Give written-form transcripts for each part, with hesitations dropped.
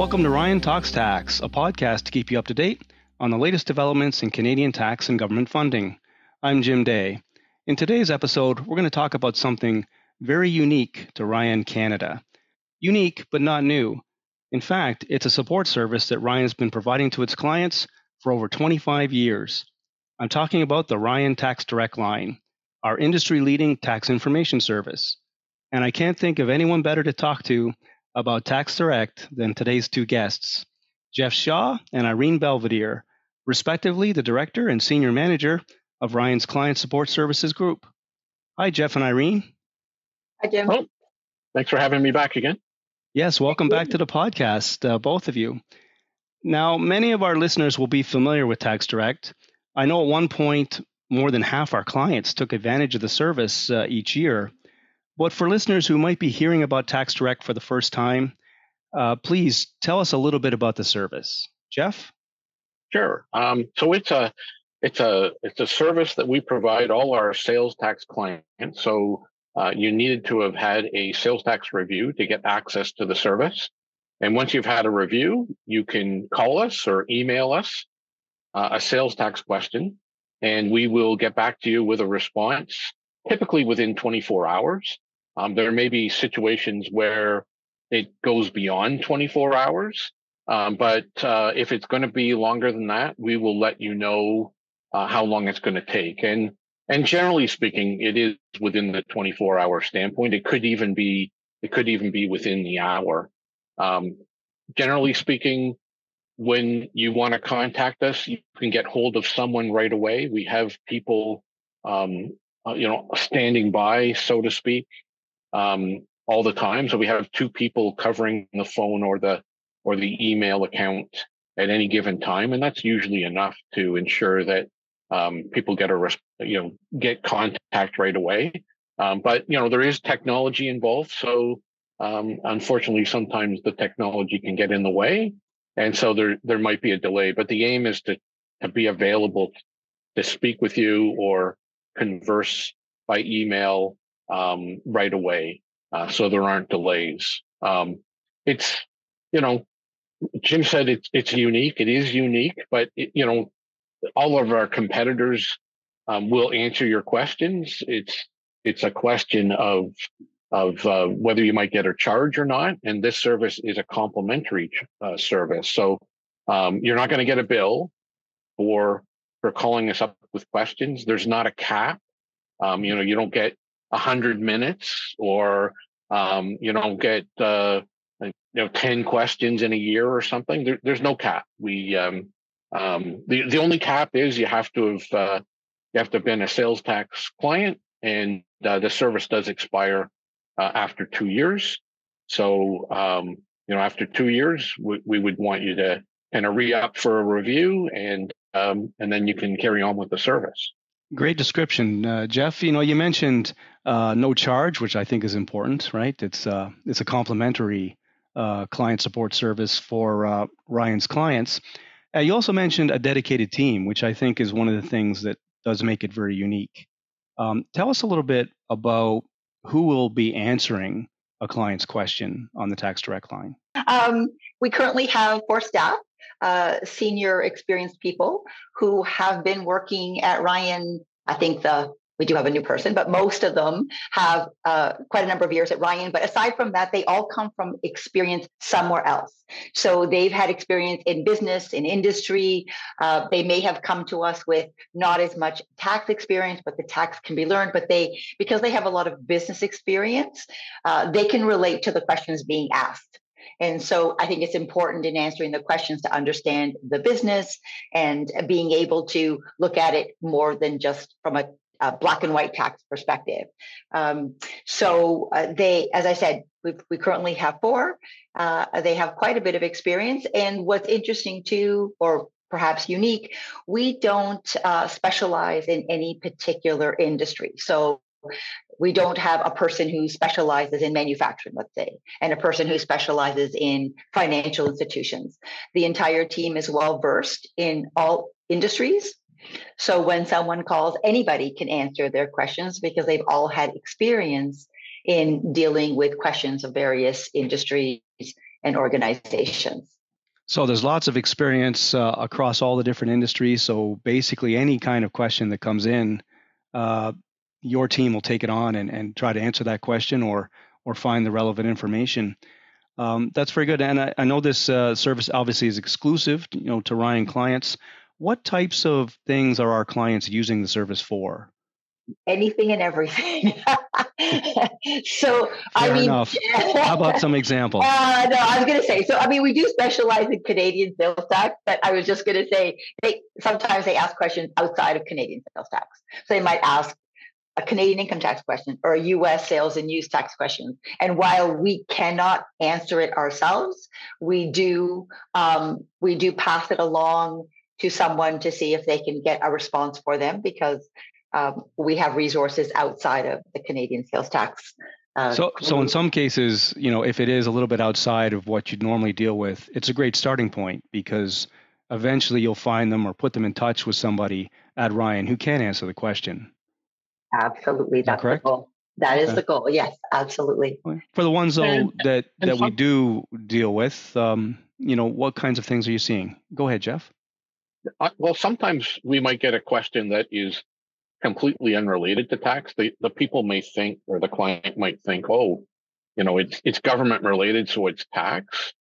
Welcome to Ryan Talks Tax, a podcast to keep you up to date on the latest developments in Canadian tax and government funding. I'm Jim Day. In today's episode, we're going to talk about something very unique to Ryan Canada. Unique, but not new. In fact, it's a support service that Ryan's been providing to its clients for over 25 years. I'm talking about the Ryan Tax Direct line, our industry-leading tax information service. And I can't think of anyone better to talk to about Tax Direct than today's two guests, Jeff Shaw and Irene Belvedere, respectively the Director and Senior Manager of Ryan's Client Support Services Group. Hi, Jeff and Irene. Hi, Jim. Oh, thanks for having me back again. Yes, welcome back to the podcast, both of you. Now, many of our listeners will be familiar with Tax Direct. I know at one point, more than half our clients took advantage of the service each year. But for listeners who might be hearing about Tax Direct for the first time, please tell us a little bit about the service. Jeff? Sure. So it's a service that we provide all our sales tax clients. So you needed to have had a sales tax review to get access to the service. And once you've had a review, you can call us or email us a sales tax question, and we will get back to you with a response, typically within 24 hours. There may be situations where it goes beyond 24 hours, but if it's going to be longer than that, we will let you know how long it's going to take. And generally speaking, it is within the 24-hour standpoint. It could even be within the hour. Generally speaking, when you want to contact us, you can get hold of someone right away. We have people, standing by, so to speak, all the time. So we have two people covering the phone or the email account at any given time, and that's usually enough to ensure that people get contact right away. But there is technology involved, so unfortunately, sometimes the technology can get in the way, and so there might be a delay. But the aim is to be available to speak with you or converse by email right away, so there aren't delays. It's, Jim said it's unique. It is unique, but all of our competitors will answer your questions. It's a question of whether you might get a charge or not, and this service is a complimentary service. So you're not going to get a bill for calling us up with questions. There's not a cap. You don't get 100 minutes, or you don't get 10 questions in a year or something. There's no cap. We the only cap is you have to have been a sales tax client, and the service does expire after 2 years. So after 2 years, we would want you to kind of re-up for a review, and then you can carry on with the service. Great description, Jeff. You mentioned no charge, which I think is important, right? It's a complimentary client support service for Ryan's clients. You also mentioned a dedicated team, which I think is one of the things that does make it very unique. Tell us a little bit about who will be answering a client's question on the Tax Direct line. We currently have 4 staff, senior experienced people who have been working at Ryan. I think we do have a new person, but most of them have quite a number of years at Ryan. But aside from that, they all come from experience somewhere else. So they've had experience in business, in industry. They may have come to us with not as much tax experience, but the tax can be learned. But because they have a lot of business experience, they can relate to the questions being asked. And so I think it's important in answering the questions to understand the business and being able to look at it more than just from a black and white tax perspective. They, as I said, we currently have 4. They have quite a bit of experience. And what's interesting too, or perhaps unique, we don't specialize in any particular industry. So we don't have a person who specializes in manufacturing, let's say, and a person who specializes in financial institutions. The entire team is well versed in all industries. So when someone calls, anybody can answer their questions because they've all had experience in dealing with questions of various industries and organizations. So there's lots of experience across all the different industries. So basically, any kind of question that comes in, your team will take it on and try to answer that question or find the relevant information. That's very good. And I know this service obviously is exclusive, to Ryan clients. What types of things are our clients using the service for? Anything and everything. So, Fair enough. How about some examples? No, I was going to say, we do specialize in Canadian sales tax, but I was just going to say, sometimes they ask questions outside of Canadian sales tax. So they might ask a Canadian income tax question or a U.S. sales and use tax question. And while we cannot answer it ourselves, we do pass it along to someone to see if they can get a response for them, because we have resources outside of the Canadian sales tax. So in some cases, if it is a little bit outside of what you'd normally deal with, it's a great starting point, because eventually you'll find them or put them in touch with somebody at Ryan who can answer the question. Absolutely. That's correct? The goal. That is the goal. Yes, absolutely. For the ones, though, that we do deal with, what kinds of things are you seeing? Go ahead, Jeff. Well, sometimes we might get a question that is completely unrelated to tax. The people may think, or the client might think, oh, it's government related, so it's tax.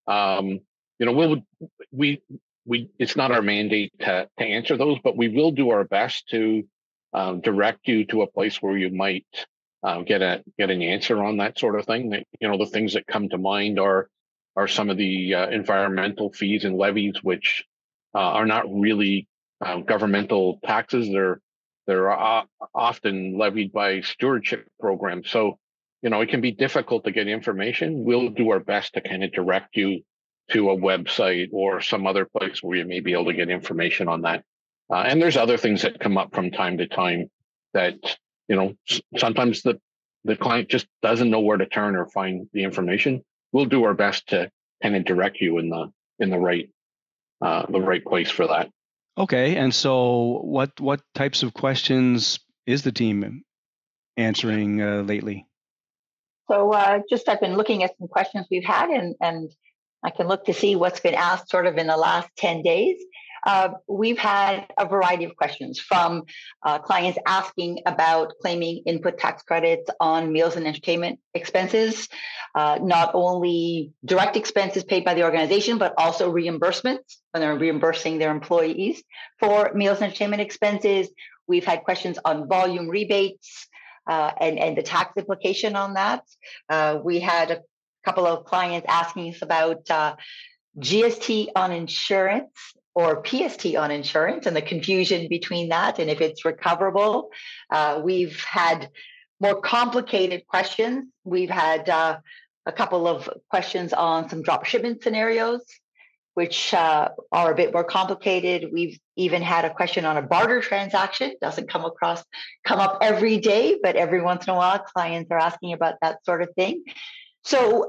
We it's not our mandate to answer those, but we will do our best to direct you to a place where you might get an answer on that sort of thing. The things that come to mind are some of the environmental fees and levies, which are not really governmental taxes. They're often levied by stewardship programs. So, it can be difficult to get information. We'll do our best to kind of direct you to a website or some other place where you may be able to get information on that. And there's other things that come up from time to time that, sometimes the client just doesn't know where to turn or find the information. We'll do our best to kind of direct you in the right place for that. Okay, and so what types of questions is the team answering lately? So I've been looking at some questions we've had, and I can look to see what's been asked sort of in the last 10 days. We've had a variety of questions from clients asking about claiming input tax credits on meals and entertainment expenses, not only direct expenses paid by the organization, but also reimbursements when they're reimbursing their employees for meals and entertainment expenses. We've had questions on volume rebates and the tax implication on that. We had a couple of clients asking us about GST on insurance or PST on insurance and the confusion between that and if it's recoverable. We've had more complicated questions. We've had a couple of questions on some drop shipment scenarios, which are a bit more complicated. We've even had a question on a barter transaction. Doesn't come up every day, but every once in a while, clients are asking about that sort of thing. So,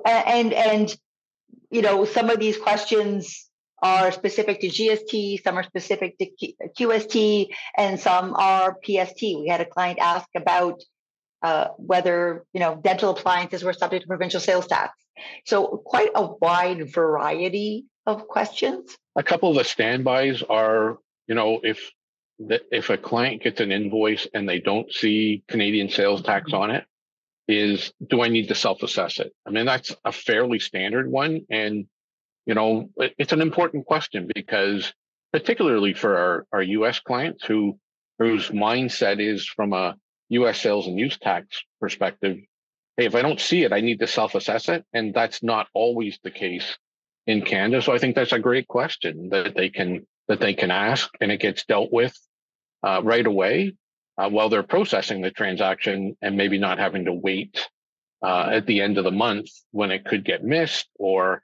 some of these questions are specific to GST, some are specific to QST, and some are PST. We had a client ask about whether dental appliances were subject to provincial sales tax. So quite a wide variety of questions. A couple of the standbys are, if a client gets an invoice and they don't see Canadian sales tax on it, do I need to self-assess it? I mean, that's a fairly standard one. And, it's an important question because particularly for our U.S. clients whose mindset is from a U.S. sales and use tax perspective, hey, if I don't see it, I need to self-assess it. And that's not always the case in Canada. So I think that's a great question that they can ask, and it gets dealt with right away while they're processing the transaction, and maybe not having to wait at the end of the month when it could get missed or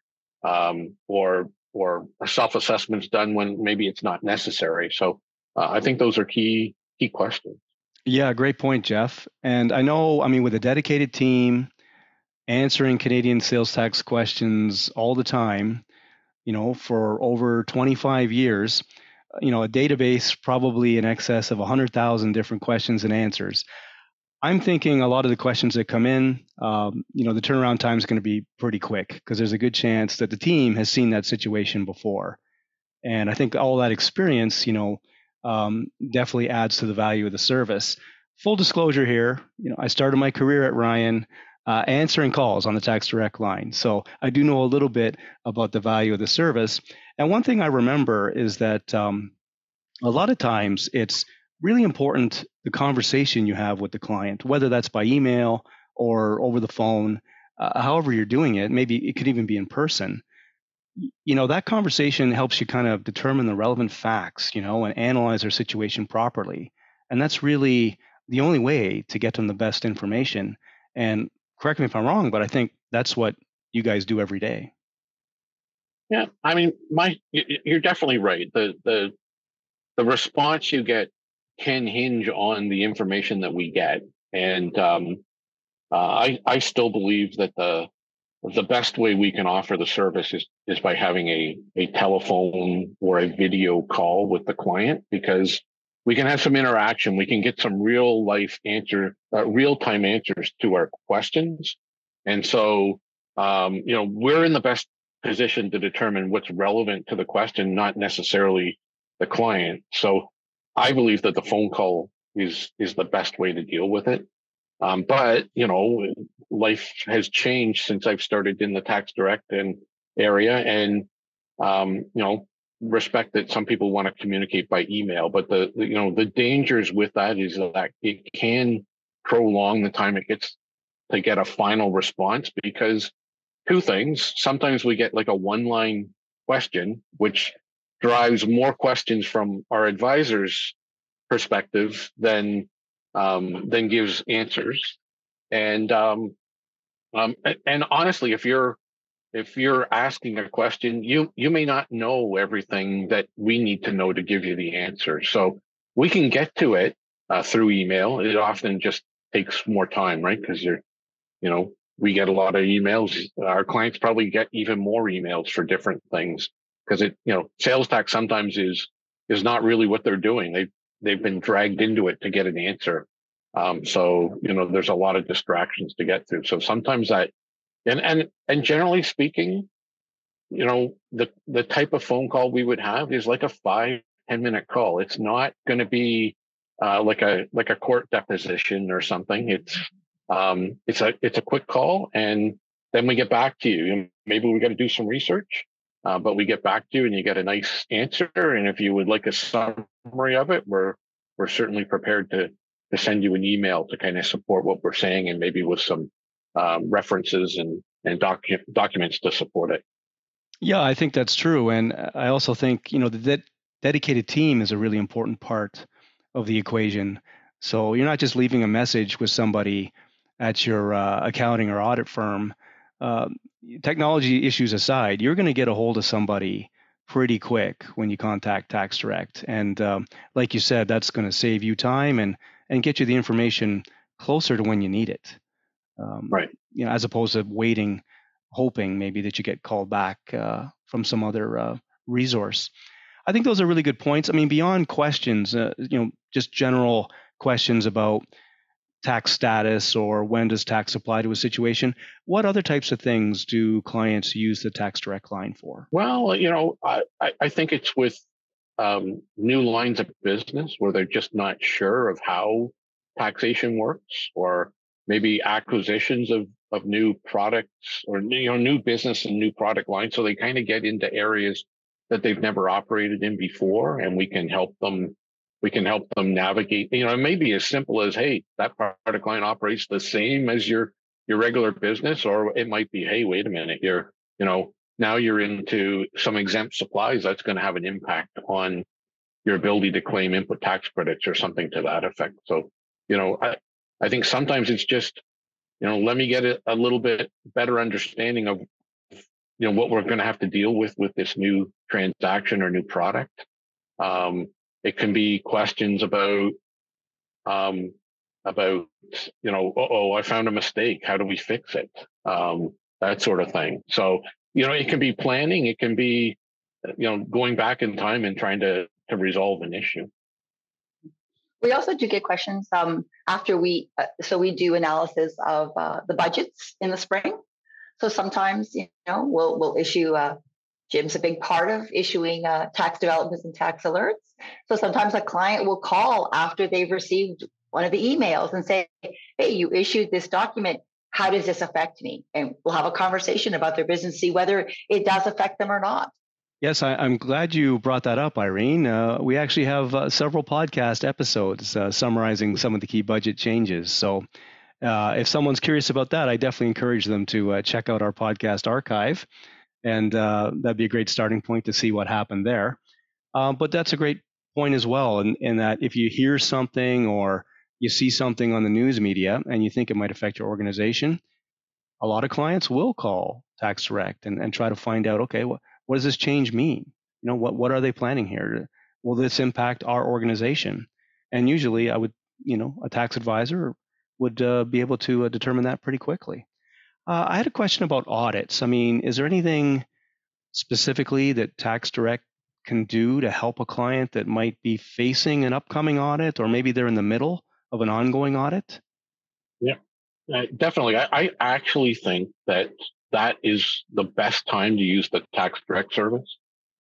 a self-assessment's done when maybe it's not necessary. So I think those are key questions. Yeah, great point, Jeff. And I know, with a dedicated team answering Canadian sales tax questions all the time, for over 25 years, a database probably in excess of 100,000 different questions and answers. I'm thinking a lot of the questions that come in, the turnaround time is going to be pretty quick because there's a good chance that the team has seen that situation before. And I think all that experience, definitely adds to the value of the service. Full disclosure here, I started my career at Ryan answering calls on the Tax Direct line. So I do know a little bit about the value of the service. And one thing I remember is that a lot of times it's really important the conversation you have with the client, whether that's by email or over the phone, however you're doing it. Maybe it could even be in person. That conversation helps you kind of determine the relevant facts, and analyze their situation properly. And that's really the only way to get them the best information. And correct me if I'm wrong, but I think that's what you guys do every day. Yeah, I mean, you're definitely right. The response you get can hinge on the information that we get, and I still believe that the best way we can offer the service is by having a telephone or a video call with the client, because we can have some interaction. We can get some real time answers to our questions. And so, we're in the best position to determine what's relevant to the question, not necessarily the client. So I believe that the phone call is the best way to deal with it. But life has changed since I've started in the Tax Direct area, and respect that some people want to communicate by email. But the dangers with that is that it can prolong the time it gets to get a final response, because two things: sometimes we get like a one-line question, which drives more questions from our advisors' perspective than gives answers. And and honestly, if you're asking a question, you may not know everything that we need to know to give you the answer. So we can get to it through email. It often just takes more time, right? Because we get a lot of emails. Our clients probably get even more emails for different things, because sales tax sometimes is not really what they're doing. They've been dragged into it to get an answer. So there's a lot of distractions to get through. So sometimes and generally speaking, the type of phone call we would have is like a 5-10 minute call. It's not going to be like a court deposition or something. It's a quick call, and then we get back to you. And maybe we got to do some research, but we get back to you and you get a nice answer. And if you would like a summary of it, we're certainly prepared to send you an email to kind of support what we're saying, and maybe with some references and documents to support it. Yeah, I think that's true. And I also think, the dedicated team is a really important part of the equation. So you're not just leaving a message with somebody at your accounting or audit firm. Technology issues aside, you're going to get a hold of somebody pretty quick when you contact Tax Direct. And like you said, that's going to save you time and get you the information closer to when you need it. Right. As opposed to waiting, hoping maybe that you get called back from some other resource. I think those are really good points. I mean, beyond questions, just general questions about tax status or when does tax apply to a situation, what other types of things do clients use the Tax Direct line for? Well, I think it's with new lines of business where they're just not sure of how taxation works, or maybe acquisitions of new products, or new business and new product lines. So they kind of get into areas that they've never operated in before, and we can help them navigate. It may be as simple as, hey, that product line operates the same as your regular business, or it might be, hey, wait a minute, now you're into some exempt supplies that's going to have an impact on your ability to claim input tax credits or something to that effect. So, I think sometimes it's just, let me get a little bit better understanding of, what we're going to have to deal with this new transaction or new product. It can be questions about, I found a mistake. How do we fix it? That sort of thing. So, it can be planning. It can be, going back in time and trying to resolve an issue. We also do get questions after so we do analysis of the budgets in the spring. So sometimes, we'll issue, Jim's a big part of issuing tax developments and tax alerts. So sometimes a client will call after they've received one of the emails and say, hey, you issued this document. How does this affect me? And we'll have a conversation about their business, see whether it does affect them or not. Yes, I'm glad you brought that up, Irene. We actually have several podcast episodes summarizing some of the key budget changes. So if someone's curious about that, I definitely encourage them to check out our podcast archive. And that'd be a great starting point to see what happened there. But that's a great point as well, in that if you hear something or you see something on the news media and you think it might affect your organization, a lot of clients will call Tax Direct and try to find out, okay, what does this change mean? What are they planning here? Will this impact our organization? And usually I would, a tax advisor would be able to determine that pretty quickly. I had a question about audits. I mean, is there anything specifically that Tax Direct can do to help a client that might be facing an upcoming audit, or maybe they're in the middle of an ongoing audit? Yeah, definitely. I actually think that is the best time to use the Tax Direct service.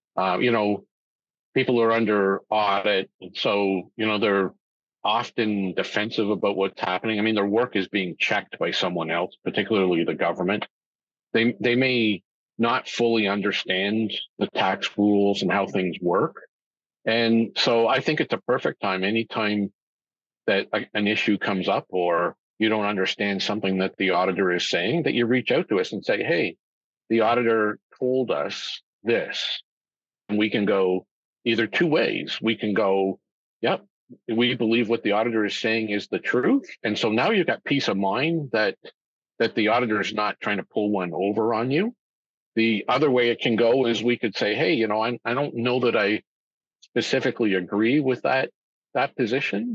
People are under audit, and so they're often defensive about what's happening. I mean, their work is being checked by someone else, particularly the government. They may not fully understand the tax rules and how things work. And so I think it's a perfect time, anytime that an issue comes up or you don't understand something that the auditor is saying, that you reach out to us and say, hey, the auditor told us this. And we can go either two ways. We can go, yep, we believe what the auditor is saying is the truth. And so now you've got peace of mind that the auditor is not trying to pull one over on you. The other way it can go is we could say, hey, I don't know that I specifically agree with that position.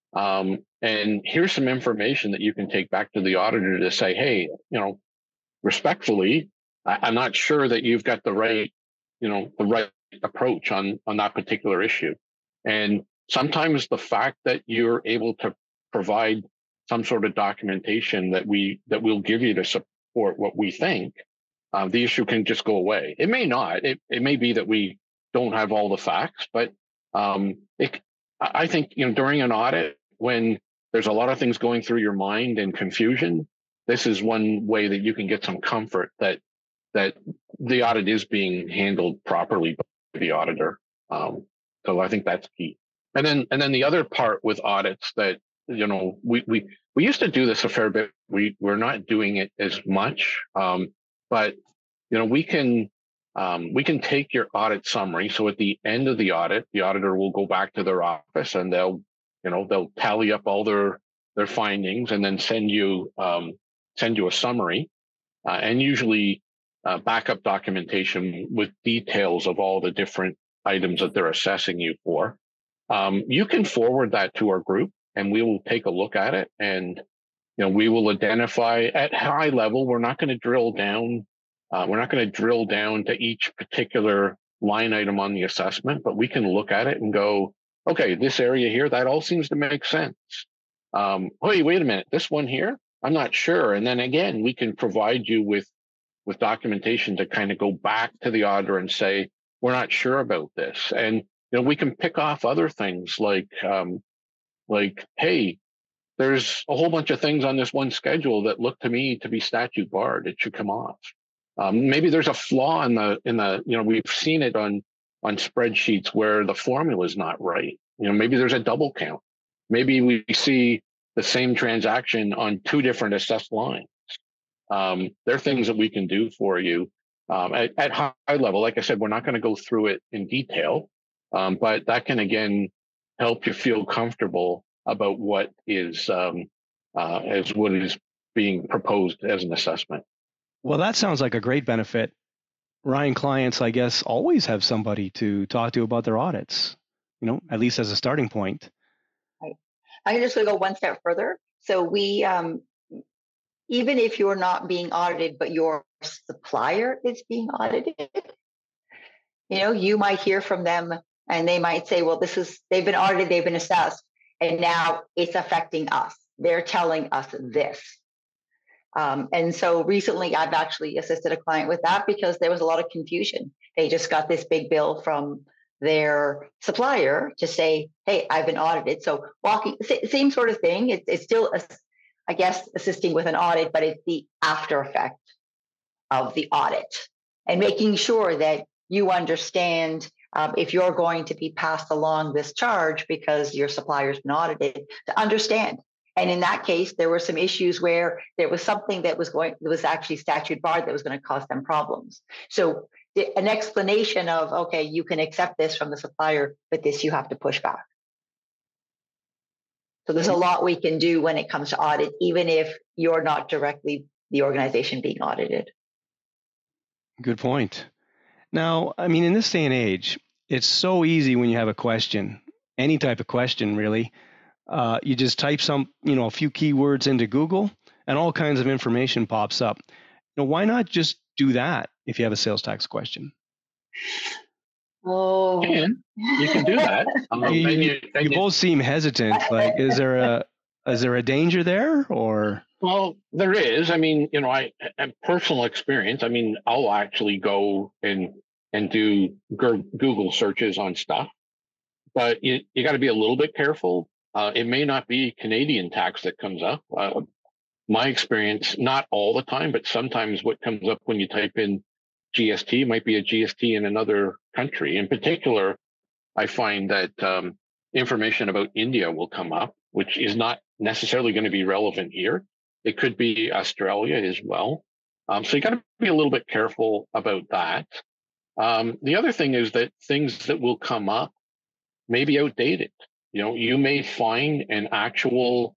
And here's some information that you can take back to the auditor to say, hey, respectfully, I'm not sure that you've got the right approach on that particular issue. And sometimes the fact that you're able to provide some sort of documentation that we'll give you to support what we think, the issue can just go away. It may not. It may be that we don't have all the facts, but I think during an audit, when there's a lot of things going through your mind and confusion, this is one way that you can get some comfort that the audit is being handled properly by the auditor. So I think that's key. And then the other part with audits that we used to do this a fair bit. We're not doing it as much, but we can take your audit summary. So at the end of the audit, the auditor will go back to their office and they'll tally up all their findings and then send you a summary, and usually backup documentation with details of all the different items that they're assessing you for. You can forward that to our group and we will take a look at it, and we will identify at high level. We're not going to drill down. We're not going to drill down to each particular line item on the assessment, but we can look at it and go, okay, this area here, that all seems to make sense. Wait a minute, this one here, I'm not sure. And then again, we can provide you with documentation to kind of go back to the auditor and say, we're not sure about this. And we can pick off other things like, hey, there's a whole bunch of things on this one schedule that look to me to be statute barred. It should come off. Maybe there's a flaw in the we've seen it on spreadsheets where the formula is not right. Maybe there's a double count. Maybe we see the same transaction on two different assessed lines. There are things that we can do for you at high level. Like I said, we're not going to go through it in detail, but that can again help you feel comfortable about what is being proposed as an assessment. Well, that sounds like a great benefit. Ryan, clients, I guess, always have somebody to talk to about their audits, at least as a starting point. Right. I'm just going to go one step further. So we, even if you're not being audited, but your supplier is being audited, you might hear from them and they might say, well, they've been audited, they've been assessed. and now it's affecting us. They're telling us this. And so recently I've actually assisted a client with that because there was a lot of confusion. They just got this big bill from their supplier to say, hey, I've been audited. So same sort of thing. It's still, I guess, assisting with an audit, but it's the after effect of the audit and making sure that you understand if you're going to be passed along this charge because your supplier's been audited, to understand. And in that case, there were some issues where there was something that was actually statute barred that was going to cause them problems. So an explanation of, okay, you can accept this from the supplier, but this you have to push back. So there's a lot we can do when it comes to audit, even if you're not directly the organization being audited. Good point. Now, I mean, in this day and age, it's so easy when you have a question, any type of question, really. You just type a few keywords into Google and all kinds of information pops up. Why not just do that if you have a sales tax question? Oh, you can do that. You both seem hesitant. Like, is there a danger there, or? Well, there is. I mean, I have personal experience. I mean, I'll actually go and do Google searches on stuff, but you got to be a little bit careful. It may not be Canadian tax that comes up. My experience, not all the time, but sometimes what comes up when you type in GST might be a GST in another country. In particular, I find that information about India will come up, which is not necessarily going to be relevant here. It could be Australia as well. So you got to be a little bit careful about that. The other thing is that things that will come up may be outdated. You may find an actual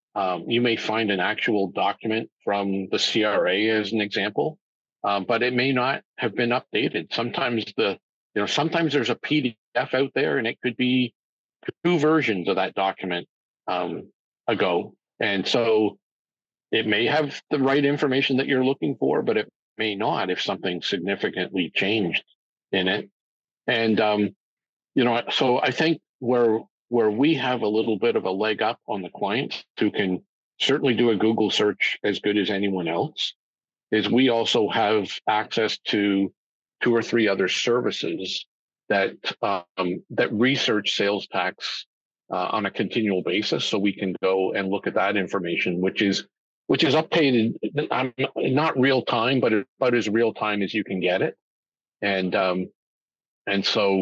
document from the CRA as an example, but it may not have been updated. Sometimes sometimes there's a PDF out there, and it could be 2 versions of that document ago, and so it may have the right information that you're looking for, but it may not if something significantly changed in it. And so I think where we have a little bit of a leg up on the clients who can certainly do a Google search as good as anyone else is we also have access to 2 or 3 other services that research sales tax on a continual basis. So we can go and look at that information, which is updated, not real time, but about as real time as you can get it. And so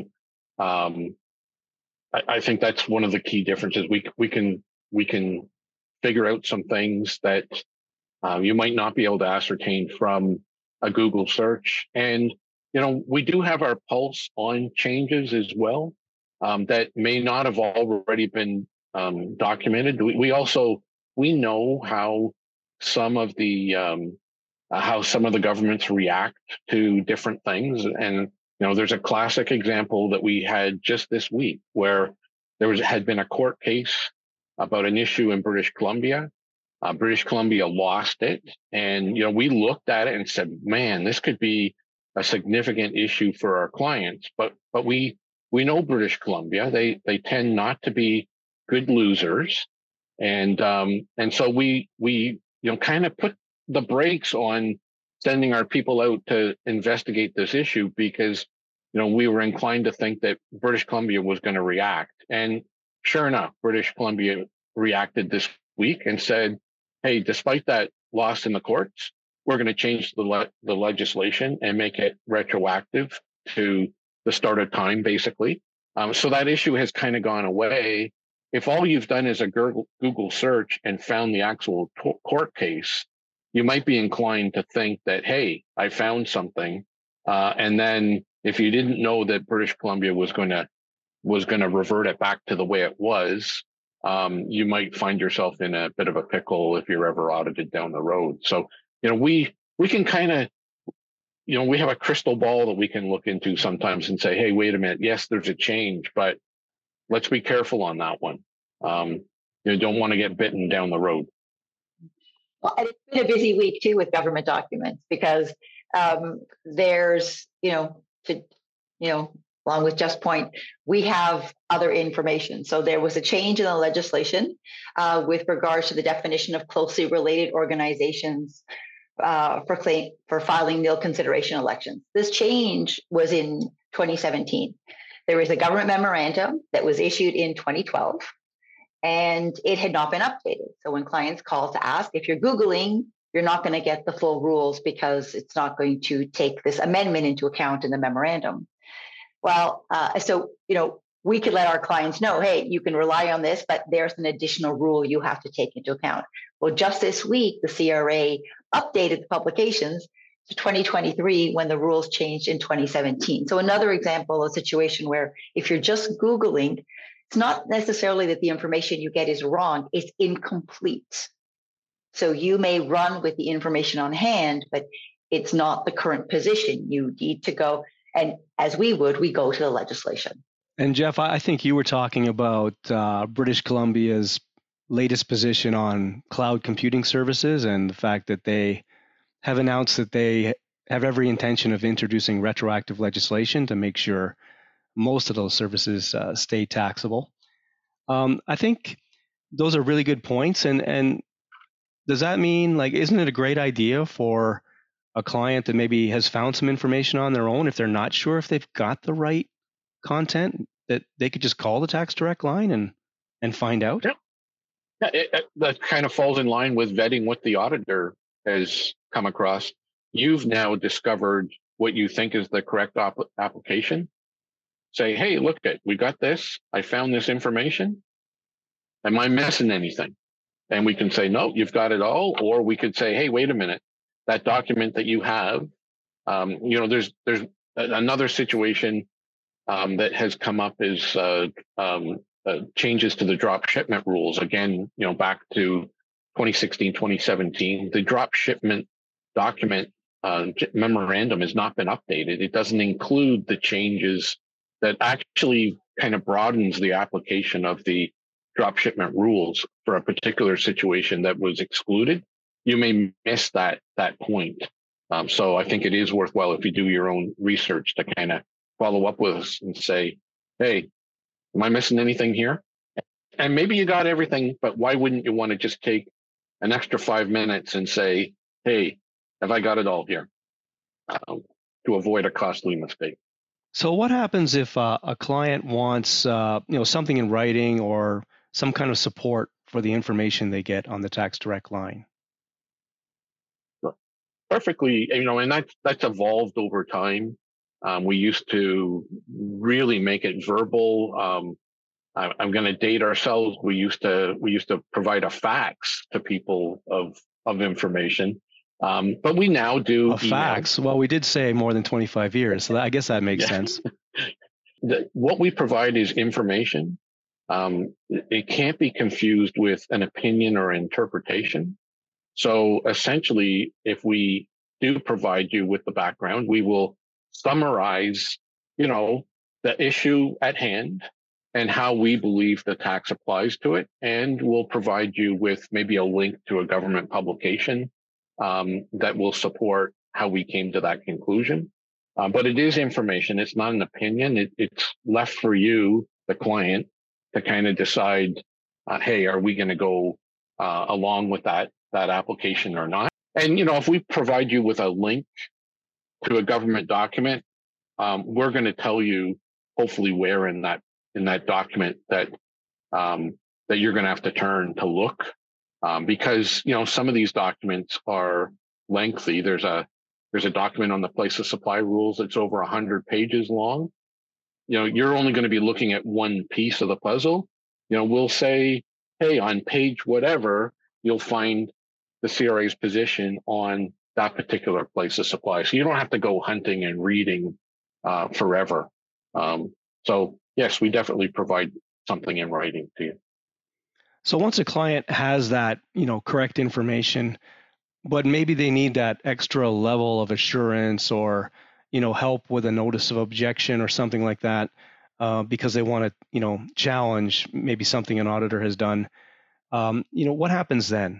I think that's one of the key differences. We can figure out some things that you might not be able to ascertain from a Google search. And, we do have our pulse on changes as well that may not have already been documented. We know how some of the governments react to different things. And, there's a classic example that we had just this week where had been a court case about an issue in British Columbia. British Columbia lost it. And, we looked at it and said, man, this could be a significant issue for our clients. But we know British Columbia, they tend not to be good losers. And so we kind of put the brakes on sending our people out to investigate this issue because, we were inclined to think that British Columbia was going to react. And sure enough, British Columbia reacted this week and said, hey, despite that loss in the courts, we're going to change the legislation and make it retroactive to the start of time, basically. So that issue has kind of gone away. If all you've done is a Google search and found the actual court case, you might be inclined to think that, hey, I found something. And then if you didn't know that British Columbia was going to revert it back to the way it was, you might find yourself in a bit of a pickle if you're ever audited down the road. So, we can kind of, we have a crystal ball that we can look into sometimes and say, hey, wait a minute. Yes, there's a change, but let's be careful on that one. You don't want to get bitten down the road. Well, and it's been a busy week too with government documents because there's, along with JustPoint, we have other information. So there was a change in the legislation with regards to the definition of closely related organizations for filing nil consideration elections. This change was in 2017. There was a government memorandum that was issued in 2012, and it had not been updated. So when clients call to ask, if you're Googling, you're not going to get the full rules because it's not going to take this amendment into account in the memorandum. Well, we could let our clients know, hey, you can rely on this, but there's an additional rule you have to take into account. Well, just this week, the CRA updated the publications to 2023 when the rules changed in 2017. So another example of a situation where if you're just Googling, it's not necessarily that the information you get is wrong, it's incomplete. So you may run with the information on hand, but it's not the current position. You need to go, and as we go to the legislation. And Jeff, I think you were talking about British Columbia's latest position on cloud computing services and the fact that they have announced that they have every intention of introducing retroactive legislation to make sure most of those services stay taxable. I think those are really good points. And does that mean, isn't it a great idea for a client that maybe has found some information on their own, if they're not sure if they've got the right content, that they could just call the Tax Direct line and find out? Yeah, that kind of falls in line with vetting what the auditor has come across. You've now discovered what you think is the correct application. Say, hey, look, we got this. I found this information. Am I missing anything? And we can say, no, you've got it all. Or we could say, hey, wait a minute. That document that you have, there's another situation that has come up is changes to the drop shipment rules. Again, back to 2016, 2017, the drop shipment document memorandum has not been updated. It doesn't include the changes that actually kind of broadens the application of the drop shipment rules for a particular situation that was excluded. You may miss that point. So I think it is worthwhile if you do your own research to kind of follow up with us and say, hey, am I missing anything here? And maybe you got everything, but why wouldn't you want to just take an extra 5 minutes and say, hey, have I got it all here? To avoid a costly mistake. So what happens if a client wants something in writing or some kind of support for the information they get on the Tax Direct line? Perfectly, and that's evolved over time. We used to really make it verbal. I'm going to date ourselves. We used to provide a fax to people of information, but we now do a fax. Well, we did say more than 25 years, so I guess that makes sense. What we provide is information. It can't be confused with an opinion or interpretation. So essentially, if we do provide you with the background, we will summarize, the issue at hand and how we believe the tax applies to it. And we'll provide you with maybe a link to a government publication that will support how we came to that conclusion. But it is information. It's not an opinion. It's left for you, the client, to kind of decide, hey, are we going to go along with that application or not? And, if we provide you with a link to a government document, we're going to tell you hopefully where in that document that you're going to have to turn to look, because some of these documents are lengthy. There's a document on the place of supply rules that's over 100 pages long. You're only going to be looking at one piece of the puzzle. We'll say, hey, on page whatever, you'll find the CRA's position on that particular place of supply. So you don't have to go hunting and reading forever. So yes, we definitely provide something in writing to you. So once a client has that, correct information, but maybe they need that extra level of assurance or, help with a notice of objection or something like that, because they want to, challenge maybe something an auditor has done. What happens then?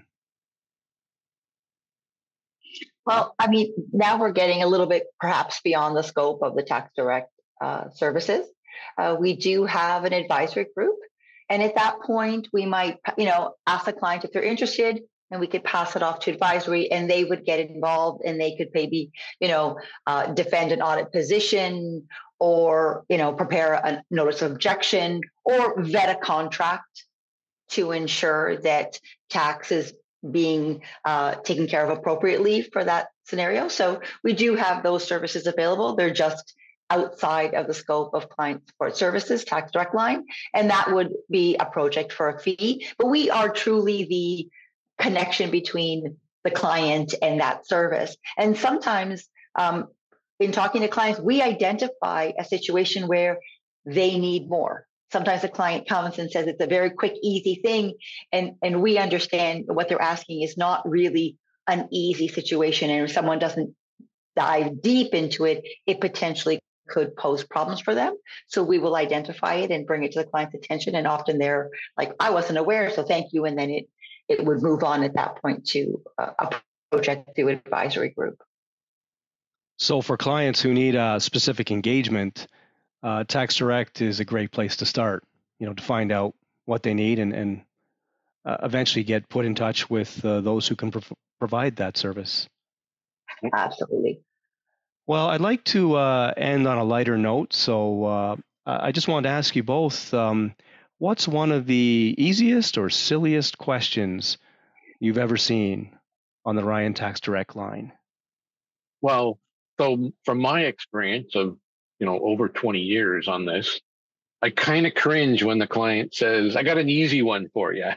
Well, now we're getting a little bit perhaps beyond the scope of the Tax Direct services. We do have an advisory group. And at that point, we might, ask the client if they're interested, and we could pass it off to advisory, and they would get involved, and they could maybe, defend an audit position, or, prepare a notice of objection, or vet a contract to ensure that tax is being taken care of appropriately for that scenario. So we do have those services available. They're just outside of the scope of client support services, Tax Direct Line, and that would be a project for a fee. But we are truly the connection between the client and that service. And sometimes in talking to clients, we identify a situation where they need more. Sometimes the client comes and says it's a very quick, easy thing, and we understand what they're asking is not really an easy situation. And if someone doesn't dive deep into it, it potentially could pose problems for them. So we will identify it and bring it to the client's attention. And often they're like, I wasn't aware, so thank you. And then it would move on at that point to a project through an advisory group. So for clients who need a specific engagement, Tax Direct is a great place to start, to find out what they need and eventually get put in touch with those who can provide that service. Absolutely. Well, I'd like to end on a lighter note. So I just wanted to ask you both, what's one of the easiest or silliest questions you've ever seen on the Ryan Tax Direct line? Well, so from my experience of, over 20 years on this, I kind of cringe when the client says, I got an easy one for you.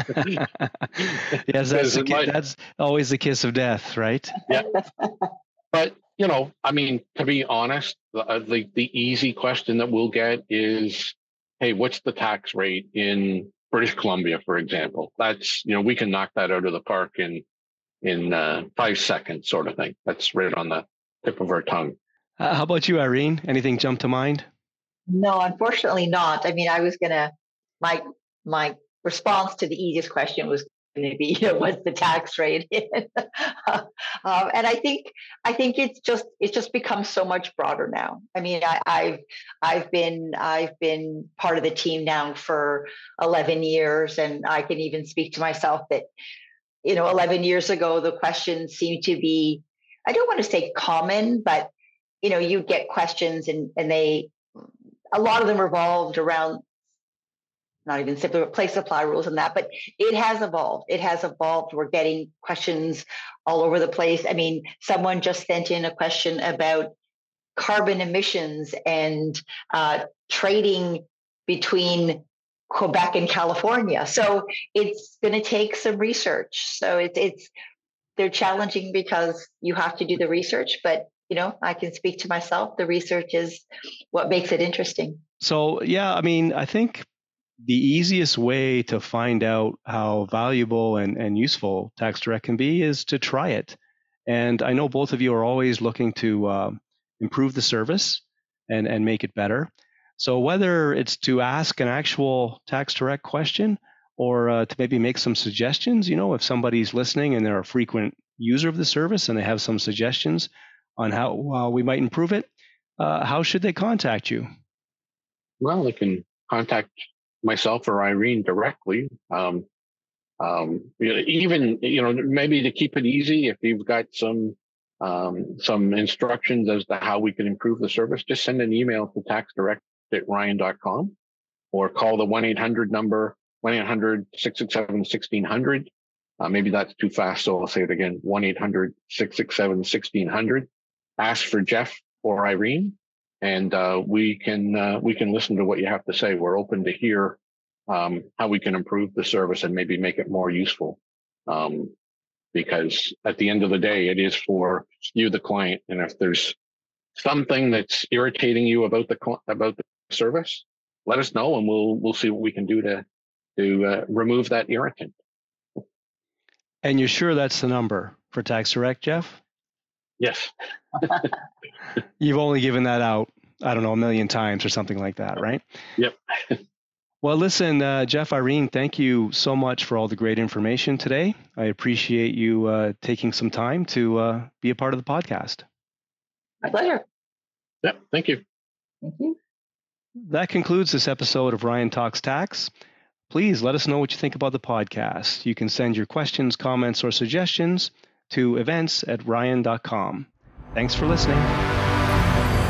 Yes, that's always the kiss of death, right? Yeah. But, to be honest, the easy question that we'll get is, hey, what's the tax rate in British Columbia, for example? That's, we can knock that out of the park in 5 seconds sort of thing. That's right on the tip of our tongue. How about you, Irene? Anything jump to mind? No, unfortunately not. I mean, I was my response to the easiest question was going to be, what's the tax rate? And I think it's just become so much broader now. I mean, I've been part of the team now for 11 years, and I can even speak to myself that, 11 years ago, the questions seemed to be, I don't want to say common, but, you get questions and a lot of them revolved around not even simply place supply rules and that, but it has evolved. We're getting questions all over the place. I mean, someone just sent in a question about carbon emissions and trading between Quebec and California. So it's going to take some research. So they're challenging because you have to do the research, but I can speak to myself. The research is what makes it interesting. So, yeah, I mean, I think the easiest way to find out how valuable and useful Tax Direct can be is to try it. And I know both of you are always looking to improve the service and make it better. So whether it's to ask an actual Tax Direct question or to maybe make some suggestions, if somebody's listening and they're a frequent user of the service and they have some suggestions on how we might improve it, how should they contact you? Well, they can contact myself or Irene directly. Even, maybe to keep it easy, if you've got some instructions as to how we can improve the service, just send an email to taxdirect@ryan.com or call the 1-800 number, 1-800-667-1600. Maybe that's too fast, so I'll say it again, 1-800-667-1600. Ask for Jeff or Irene, and we can listen to what you have to say. We're open to hear how we can improve the service and maybe make it more useful. Because at the end of the day, it is for you, the client. And if there's something that's irritating you about the service, let us know, and we'll see what we can do to remove that irritant. And you're sure that's the number for Tax Direct, Jeff? Yes. You've only given that out, I don't know, 1 million times or something like that, right? Yep. Well, listen, Jeff, Irene, thank you so much for all the great information today. I appreciate you taking some time to be a part of the podcast. My pleasure. Yep. Thank you. Thank you. That concludes this episode of Ryan Talks Tax. Please let us know what you think about the podcast. You can send your questions, comments, or suggestions to events@ryan.com. Thanks for listening.